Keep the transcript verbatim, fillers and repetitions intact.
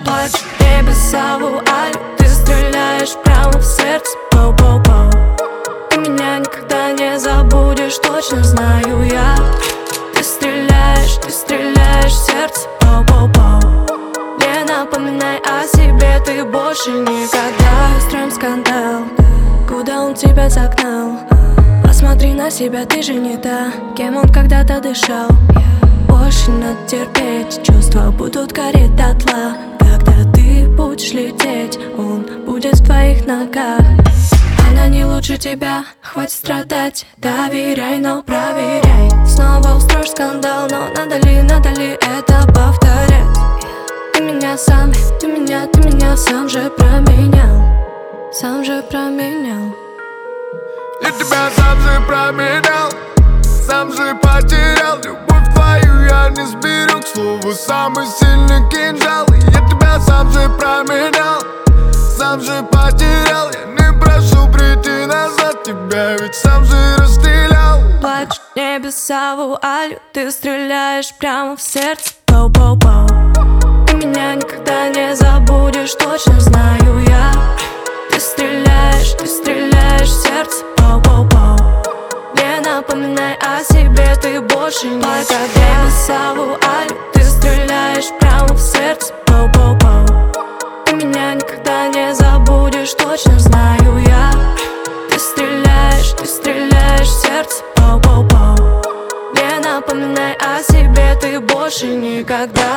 Плачь, небеса вуаль, ты стреляешь прямо в сердце. Пау-пау-пау. Ты меня никогда не забудешь, точно знаю я. Ты стреляешь, ты стреляешь в сердце. Пау-пау-пау. Не напоминай о себе, ты больше никогда. Устроим скандал, куда он тебя загнал. Посмотри на себя, ты же не та, кем он когда-то дышал. Больше надо терпеть, чувства будут гореть дотла. Когда ты будешь лететь, он будет в твоих ногах. Она не лучше тебя, хватит страдать. Доверяй, но проверяй. Снова устроишь скандал, но надо ли, надо ли это повторять? Ты меня сам, ты меня, ты меня сам же променял. Сам же променял. Я тебя сам же променял, сам же потерял. Любовь твою я не сберег, к слову, самый сильный кинжал. Я тебя сам же променял, сам же потерял. Я не прошу прийти назад, тебя ведь сам же расстрелял. Плачь, небеса вуалью, ты стреляешь прямо в сердце. Пау-пау-пау. Ты меня никогда не забудешь, точно знаю я. Ты стреляешь, ты стреляешь в сердце. Пау-пау-пау. Не напоминай о себе, ты больше никогда. Небеса вуалью, ты стреляешь прямо в сердце. Пау-пау-пау. Ты меня никогда не забудешь, точно знаю я. Ты стреляешь, ты стреляешь в сердце. Пау-пау-пау. Не напоминай о себе, ты больше никогда.